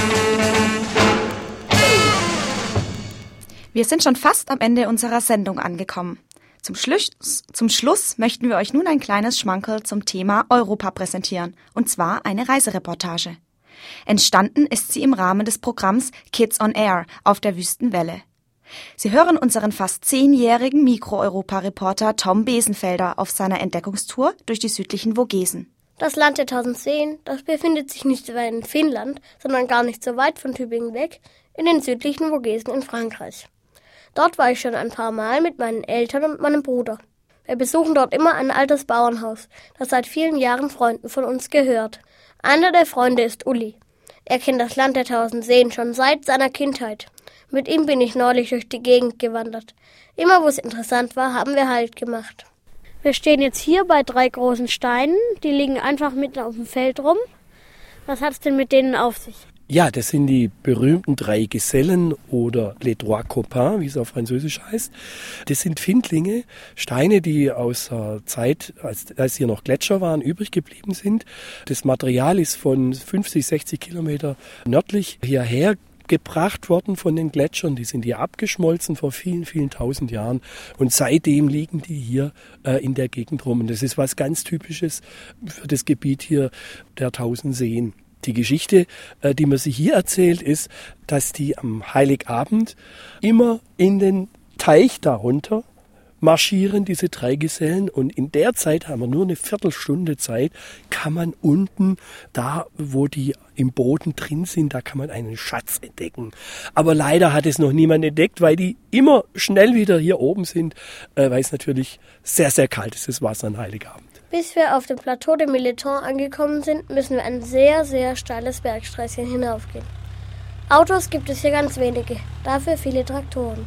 Wir sind schon fast am Ende unserer Sendung angekommen. Zum Schluss, zum Schluss möchten wir euch nun ein kleines Schmankerl zum Thema Europa präsentieren, und zwar eine Reisereportage. Entstanden ist sie im Rahmen des Programms Kids on Air auf der Wüstenwelle. Sie hören unseren fast zehnjährigen Mikro-Europa-Reporter Tom Besenfelder auf seiner Entdeckungstour durch die südlichen Vogesen. Das Land der tausend Seen, das befindet sich nicht so weit in Finnland, sondern gar nicht so weit von Tübingen weg, in den südlichen Vogesen in Frankreich. Dort war ich schon ein paar Mal mit meinen Eltern und meinem Bruder. Wir besuchen dort immer ein altes Bauernhaus, das seit vielen Jahren Freunden von uns gehört. Einer der Freunde ist Uli. Er kennt das Land der tausend Seen schon seit seiner Kindheit. Mit ihm bin ich neulich durch die Gegend gewandert. Immer wo es interessant war, haben wir Halt gemacht. Wir stehen jetzt hier bei drei großen Steinen, die liegen einfach mitten auf dem Feld rum. Was hat es denn mit denen auf sich? Ja, das sind die berühmten drei Gesellen oder les trois copains, wie es auf Französisch heißt. Das sind Findlinge, Steine, die aus der Zeit, als, als hier noch Gletscher waren, übrig geblieben sind. Das Material ist von fünfzig, sechzig Kilometer nördlich hierher gebracht worden von den Gletschern. Die sind hier abgeschmolzen vor vielen, vielen tausend Jahren. Und seitdem liegen die hier äh, in der Gegend rum. Und das ist was ganz Typisches für das Gebiet hier der tausend Seen. Die Geschichte, die man sich hier erzählt, ist, dass die am Heiligabend immer in den Teich darunter marschieren, diese drei Gesellen. Und in der Zeit haben wir nur eine Viertelstunde Zeit, kann man unten, da wo die im Boden drin sind, da kann man einen Schatz entdecken. Aber leider hat es noch niemand entdeckt, weil die immer schnell wieder hier oben sind, weil es natürlich sehr, sehr kalt ist, das Wasser an Heiligabend. Bis wir auf dem Plateau de Militon angekommen sind, müssen wir ein sehr, sehr steiles Bergsträßchen hinaufgehen. Autos gibt es hier ganz wenige, dafür viele Traktoren.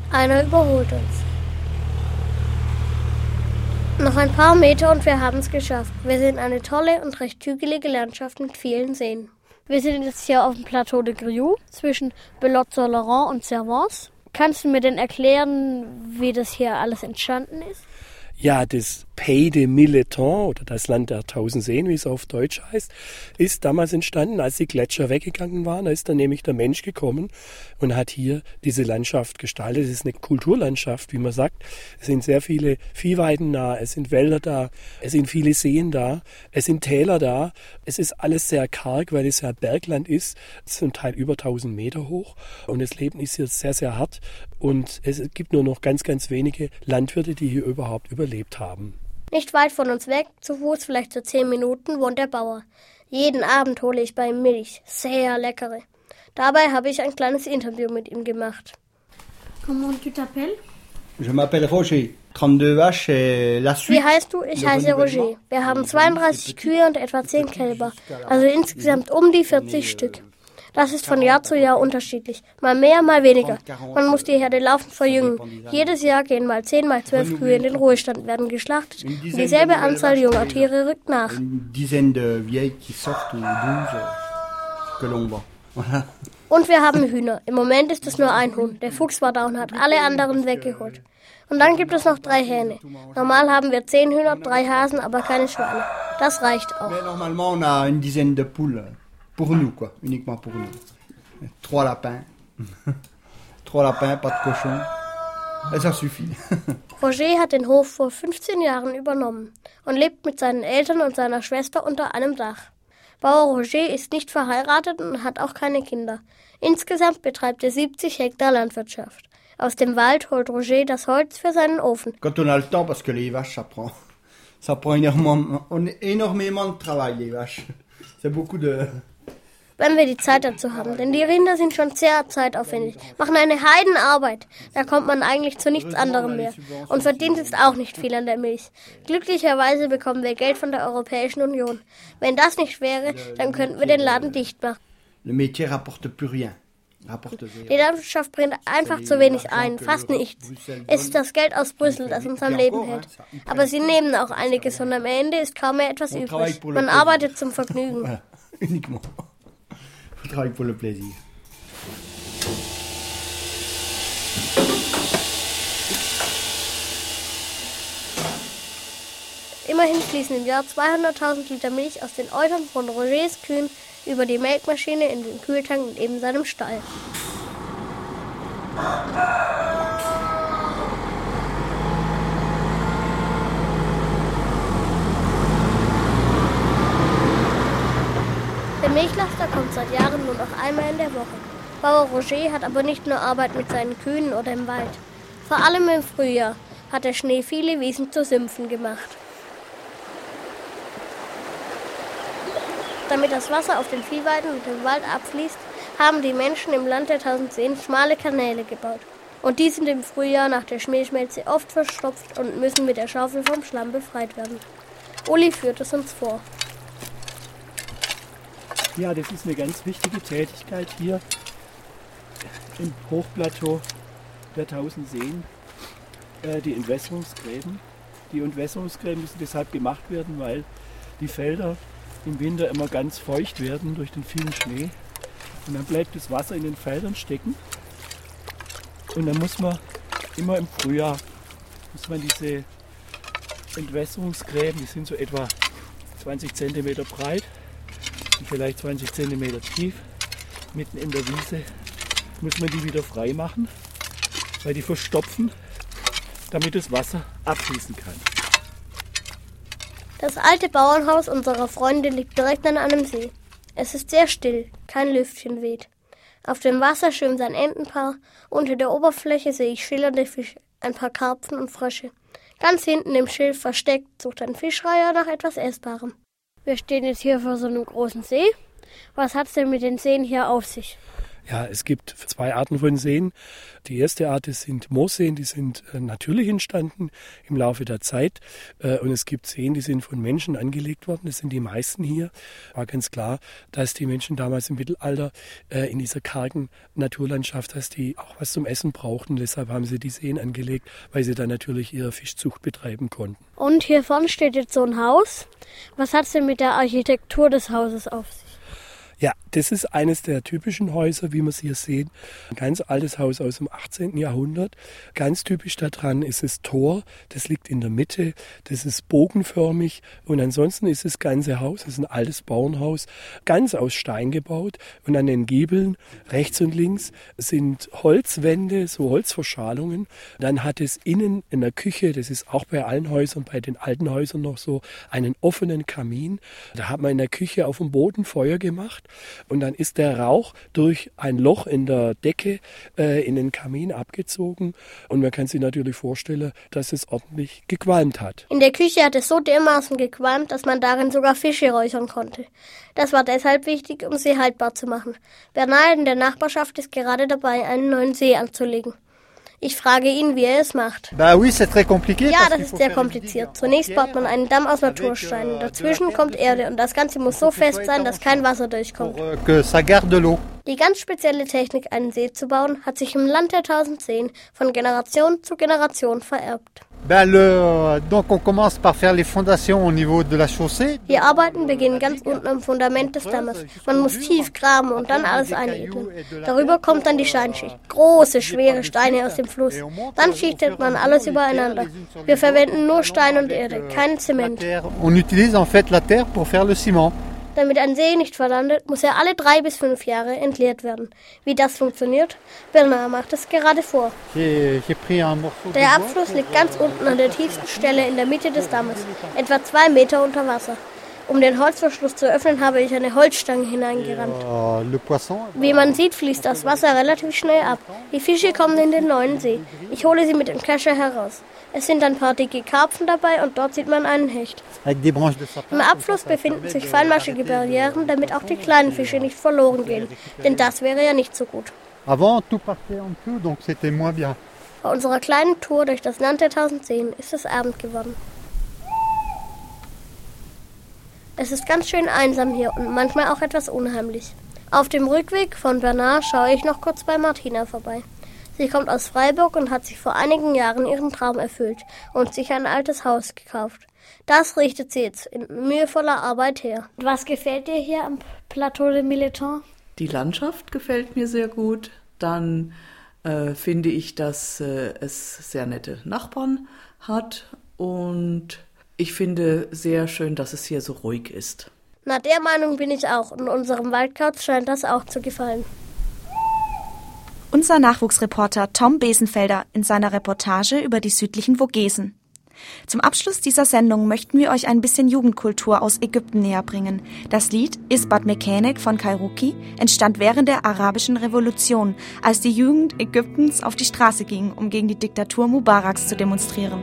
Einer überholt uns. Noch ein paar Meter und wir haben es geschafft. Wir sehen eine tolle und recht hügelige Landschaft mit vielen Seen. Wir sind jetzt hier auf dem Plateau de Griou zwischen Belote-sur-Loran und Servance. Kannst du mir denn erklären, wie das hier alles entstanden ist? Ja, das Pays de Mille Étangs oder das Land der tausend Seen, wie es auf Deutsch heißt, ist damals entstanden, als die Gletscher weggegangen waren. Da ist dann nämlich der Mensch gekommen und hat hier diese Landschaft gestaltet. Es ist eine Kulturlandschaft, wie man sagt. Es sind sehr viele Viehweiden da, es sind Wälder da, es sind viele Seen da, es sind Täler da. Es ist alles sehr karg, weil es ja Bergland ist, zum Teil über tausend Meter hoch. Und das Leben ist hier sehr, sehr hart. Und es gibt nur noch ganz, ganz wenige Landwirte, die hier überhaupt überlebt haben. Nicht weit von uns weg, zu Fuß vielleicht so zehn Minuten, wohnt der Bauer. Jeden Abend hole ich bei ihm Milch, sehr leckere. Dabei habe ich ein kleines Interview mit ihm gemacht. Comment tu t'appelles? Je m'appelle Roger. trente-deux vaches et la suite. Wie heißt du? Ich heiße Roger. Wir haben zweiunddreißig Kühe und etwa zehn Kälber, also insgesamt um die vierzig Stück. Das ist von Jahr zu Jahr unterschiedlich. Mal mehr, mal weniger. Man muss die Herde laufend verjüngen. Jedes Jahr gehen mal zehn, mal zwölf Kühe in den Ruhestand, werden geschlachtet. Und dieselbe Anzahl junger Tiere rückt nach. Und wir haben Hühner. Im Moment ist es nur ein Huhn. Der Fuchs war da und hat alle anderen weggeholt. Und dann gibt es noch drei Hähne. Normal haben wir zehn Hühner, drei Hasen, aber keine Schweine. Das reicht auch. Normalement on a une dizaine de poules. Pour nous, quoi. Uniquement pour nous. Trois lapins. Trois lapins, pas de cochon. Et ça suffit. Roger hat den Hof vor fünfzehn Jahren übernommen und lebt mit seinen Eltern und seiner Schwester unter einem Dach. Bauer Roger ist nicht verheiratet und hat auch keine Kinder. Insgesamt betreibt er siebzig Hektar Landwirtschaft. Aus dem Wald holt Roger das Holz für seinen Ofen. Quand on a le temps, parce que les vaches, ça prend, ça prend énormément, énormément de travail, les vaches. C'est beaucoup de... Wenn wir die Zeit dazu haben, denn die Rinder sind schon sehr zeitaufwendig, machen eine Heidenarbeit. Da kommt man eigentlich zu nichts anderem mehr. Und verdient ist auch nicht viel an der Milch. Glücklicherweise bekommen wir Geld von der Europäischen Union. Wenn das nicht wäre, dann könnten wir den Laden dicht machen. Le métier rapporte plus rien. Die Landwirtschaft bringt einfach zu wenig ein, fast nichts. Es ist das Geld aus Brüssel, das uns am Leben hält. Aber sie nehmen auch einiges und am Ende ist kaum mehr etwas übrig. Man arbeitet zum Vergnügen. Je travaille pour le plaisir. Immerhin fließen im Jahr zweihunderttausend Liter Milch aus den Eutern von Rogers Kühen über die Melkmaschine in den Kühltank und eben seinem Stall. Der Milchlaster kommt seit Jahren nur noch einmal in der Woche. Bauer Roger hat aber nicht nur Arbeit mit seinen Kühen oder im Wald. Vor allem im Frühjahr hat der Schnee viele Wiesen zu Sümpfen gemacht. Damit das Wasser auf den Viehweiden und im Wald abfließt, haben die Menschen im Land der tausend Seen schmale Kanäle gebaut. Und die sind im Frühjahr nach der Schneeschmelze oft verstopft und müssen mit der Schaufel vom Schlamm befreit werden. Uli führt es uns vor. Ja, das ist eine ganz wichtige Tätigkeit hier im Hochplateau der tausend Seen. Äh, die Entwässerungsgräben. Die Entwässerungsgräben müssen deshalb gemacht werden, weil die Felder im Winter immer ganz feucht werden durch den vielen Schnee. Und dann bleibt das Wasser in den Feldern stecken. Und dann muss man immer im Frühjahr muss man diese Entwässerungsgräben, die sind so etwa zwanzig Zentimeter breit, vielleicht zwanzig Zentimeter tief, mitten in der Wiese, muss man die wieder frei machen, weil die verstopfen, damit das Wasser abfließen kann. Das alte Bauernhaus unserer Freunde liegt direkt an einem See. Es ist sehr still, kein Lüftchen weht. Auf dem Wasser schwimmt ein Entenpaar, unter der Oberfläche sehe ich schillernde Fische, ein paar Karpfen und Frösche. Ganz hinten im Schilf versteckt sucht ein Fischreiher nach etwas Essbarem. Wir stehen jetzt hier vor so einem großen See. Was hat's denn mit den Seen hier auf sich? Ja, es gibt zwei Arten von Seen. Die erste Art, das sind Moorseen, die sind äh, natürlich entstanden im Laufe der Zeit. Äh, und es gibt Seen, die sind von Menschen angelegt worden. Das sind die meisten hier. War ganz klar, dass die Menschen damals im Mittelalter äh, in dieser kargen Naturlandschaft, dass die auch was zum Essen brauchten. Deshalb haben sie die Seen angelegt, weil sie dann natürlich ihre Fischzucht betreiben konnten. Und hier vorne steht jetzt so ein Haus. Was hat es denn mit der Architektur des Hauses auf sich? Ja, das ist eines der typischen Häuser, wie wir es hier sehen. Ein ganz altes Haus aus dem achtzehnten Jahrhundert. Ganz typisch daran ist das Tor. Das liegt in der Mitte. Das ist bogenförmig. Und ansonsten ist das ganze Haus, das ist ein altes Bauernhaus, ganz aus Stein gebaut. Und an den Giebeln rechts und links sind Holzwände, so Holzverschalungen. Dann hat es innen in der Küche, das ist auch bei allen Häusern, bei den alten Häusern noch so, einen offenen Kamin. Da hat man in der Küche auf dem Boden Feuer gemacht. Und dann ist der Rauch durch ein Loch in der Decke äh, in den Kamin abgezogen. Und man kann sich natürlich vorstellen, dass es ordentlich gequalmt hat. In der Küche hat es so dermaßen gequalmt, dass man darin sogar Fische räuchern konnte. Das war deshalb wichtig, um sie haltbar zu machen. Bernard in der Nachbarschaft ist gerade dabei, einen neuen See anzulegen. Ich frage ihn, wie er es macht. Bah oui, c'est très compliqué. Ja, das ist sehr kompliziert. Zunächst baut man einen Damm aus Natursteinen. Dazwischen kommt Erde und das Ganze muss so fest sein, dass kein Wasser durchkommt. Que ça garde l'eau. Die ganz spezielle Technik, einen See zu bauen, hat sich im Land der tausend Seen von Generation zu Generation vererbt. Ben le, donc on commence par faire les fondations au niveau de la chaussée. Die Arbeiten beginnen ganz unten am Fundament des Dammes. Man muss tief graben und dann alles einebnen. Darüber kommt dann die Steinschicht. Große, schwere Steine aus dem Fluss. Dann schichtet man alles übereinander. Wir verwenden nur Stein und Erde, keinen Zement. On utilise en fait la terre pour faire le ciment. Damit ein See nicht verlandet, muss er alle drei bis fünf Jahre entleert werden. Wie das funktioniert? Bernard macht es gerade vor. Der Abfluss liegt ganz unten an der tiefsten Stelle in der Mitte des Dammes, etwa zwei Meter unter Wasser. Um den Holzverschluss zu öffnen, habe ich eine Holzstange hineingerammt. Wie man sieht, fließt das Wasser relativ schnell ab. Die Fische kommen in den neuen See. Ich hole sie mit dem Kescher heraus. Es sind ein paar dicke Karpfen dabei und dort sieht man einen Hecht. Im Abfluss befinden sich feinmaschige Barrieren, damit auch die kleinen Fische nicht verloren gehen. Denn das wäre ja nicht so gut. Bei unserer kleinen Tour durch das Land der tausend Seen ist es Abend geworden. Es ist ganz schön einsam hier und manchmal auch etwas unheimlich. Auf dem Rückweg von Bernard schaue ich noch kurz bei Martina vorbei. Sie kommt aus Freiburg und hat sich vor einigen Jahren ihren Traum erfüllt und sich ein altes Haus gekauft. Das richtet sie jetzt in mühevoller Arbeit her. Was gefällt dir hier am Plateau de Mileton? Die Landschaft gefällt mir sehr gut. Dann äh, finde ich, dass äh, es sehr nette Nachbarn hat und ich finde sehr schön, dass es hier so ruhig ist. Na, der Meinung bin ich auch und unserem Waldkauz scheint das auch zu gefallen. Unser Nachwuchsreporter Tom Besenfelder in seiner Reportage über die südlichen Vogesen. Zum Abschluss dieser Sendung möchten wir euch ein bisschen Jugendkultur aus Ägypten näherbringen. Das Lied Isbat Mekanek von Kairuki entstand während der arabischen Revolution, als die Jugend Ägyptens auf die Straße ging, um gegen die Diktatur Mubaraks zu demonstrieren.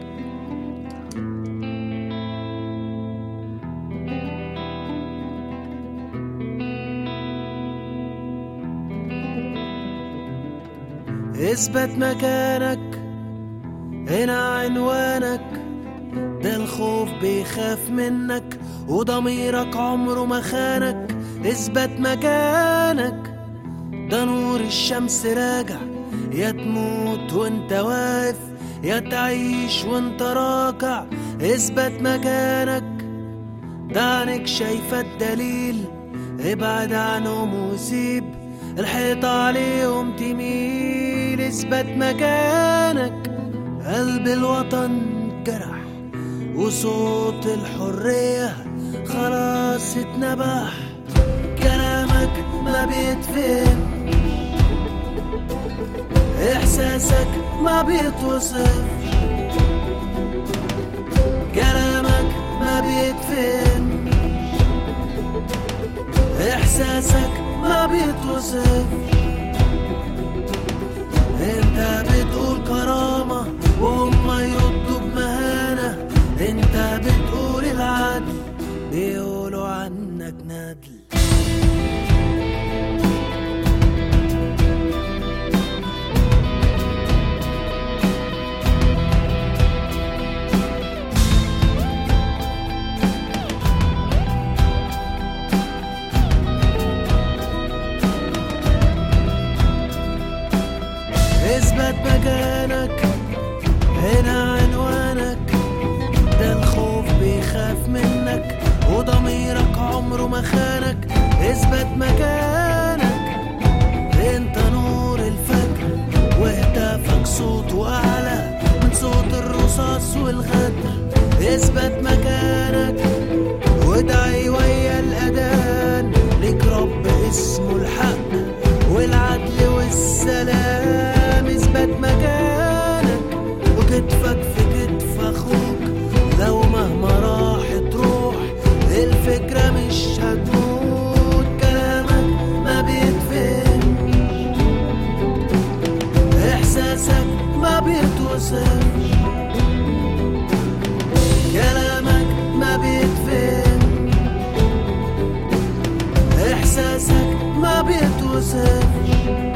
اثبت مكانك هنا عنوانك ده الخوف بيخاف منك وضميرك عمره ما خانك اثبت مكانك ده نور الشمس راجع يا تموت وانت واقف يا تعيش وانت راكع اثبت مكانك ده عينك شايفة الدليل ابعد عنهم وسيب الحيطة عليهم تميل اثبت مكانك قلب الوطن جرح وصوت الحرية خلاص اتنبح كلامك ما بيتفهم احساسك ما بيتوصف كلامك ما بيتفهم احساسك ما بيتوصف انت بتقول كرامة وهم يردوا بمهانة انت بتقول العدل بيقولوا عنك ندل مكانك هنا عنوانك ده الخوف بيخاف منك وضميرك عمره ما خانك اثبت مكانك انت نور الفجر وهتافك صوته اعلى من صوت الرصاص والغدر اثبت مكانك وادعي ويا الاذان ليك رب اسمه الحق والعدل والسلام اثبت مكانك وكتفك في كتف اخوك لو مهما راحت روح الفكرة مش هتموت كلامك ما بيتفهمش احساسك ما بيتوصفش كلامك ما بيتفهمش احساسك ما بيتوصفش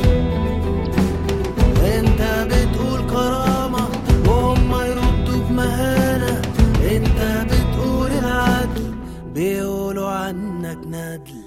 انت بتقول كرامة وهم يردوا بمهانة انت بتقول العدل بيقولوا عنك ندل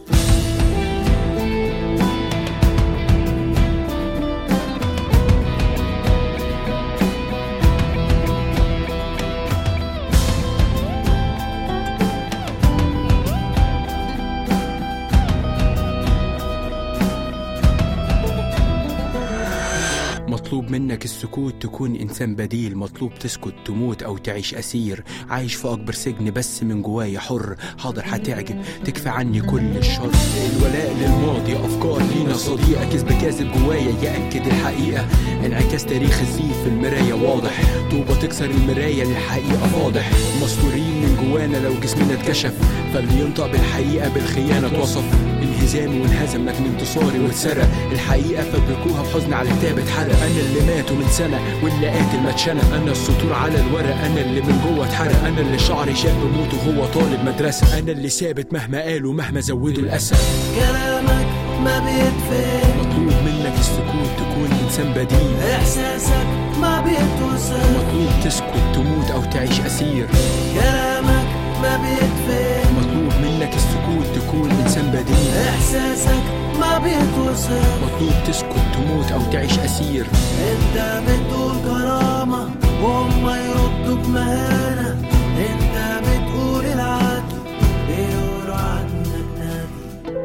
مطلوب منك السكوت تكون إنسان بديل مطلوب تسكت تموت أو تعيش أسير عايش في أكبر سجن بس من جوايا حر حاضر هتعجب تكفي عني كل الشر الولاء للماضي أفكار لينا صديقة كذب كاذب جوايا يأكد الحقيقة انعكاس تاريخ الزيف في المراية واضح طوبة تكسر المراية للحقيقة فاضح مستورين من جوانا لو جسمنا اتكشف فاللي ينطق بالحقيقة بالخيانة اتوصف انهزامي وانهزم لكن انتصاري واتسرق الحقيقة فبركوها بحزن على كتاب اتحرق أنا اللي ماتوا من سنة واللي قاتل ما اتشنق أنا السطور على الورق أنا اللي من جوه اتحرق أنا اللي شعري شاب موت وهو طالب مدرسة أنا اللي ثابت مهما قالوا مهما زودوا الأسى كلامك ما بيتفهم مطلوب منك السكوت تكون إنسان بديل إحساسك ما بيتوصف مطلوب تسكت تموت أو تعيش أسير كلامك ما بيتفهم مطلوب منك السكوت تكون إنسان بديل إحساسك ما بيتوصف مطلوب تسكت تموت أو تعيش أسير انت بتقول كرامة وهم يردوا بمهانة انت بتقول العدل بيقولوا عنك ندل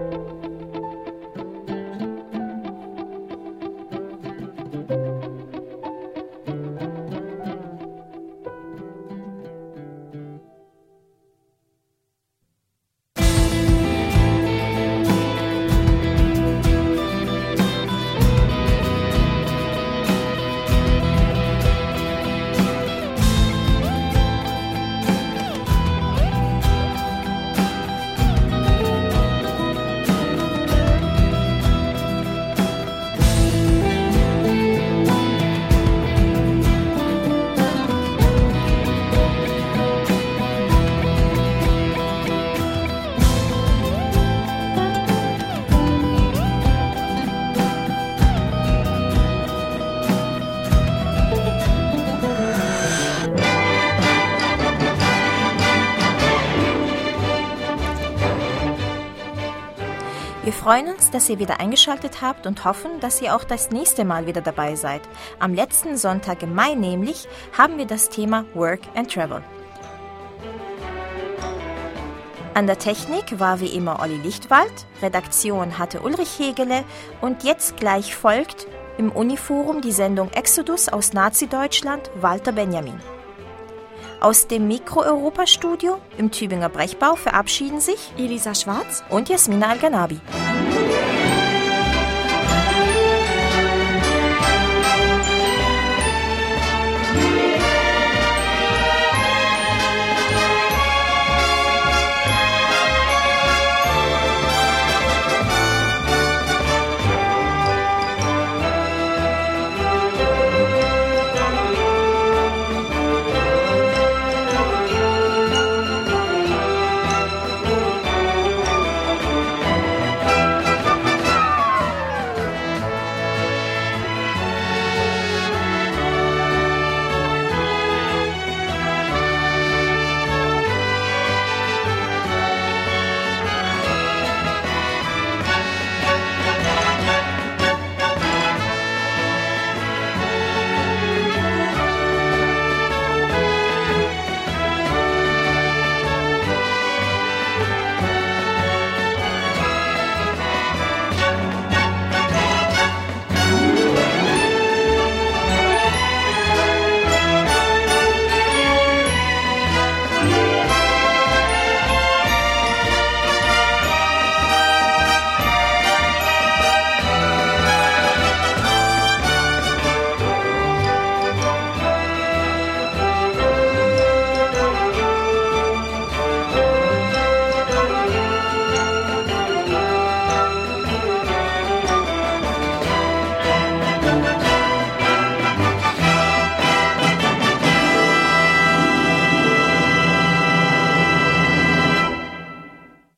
Wir freuen uns, dass ihr wieder eingeschaltet habt und hoffen, dass ihr auch das nächste Mal wieder dabei seid. Am letzten Sonntag im Mai nämlich haben wir das Thema Work and Travel. An der Technik war wie immer Olli Lichtwald, Redaktion hatte Ulrich Hegele und jetzt gleich folgt im Uniforum die Sendung Exodus aus Nazi-Deutschland Walter Benjamin. Aus dem Mikro-Europa-Studio im Tübinger Brechbau verabschieden sich Elisa Schwarz und Jasmina Al-Ganabi.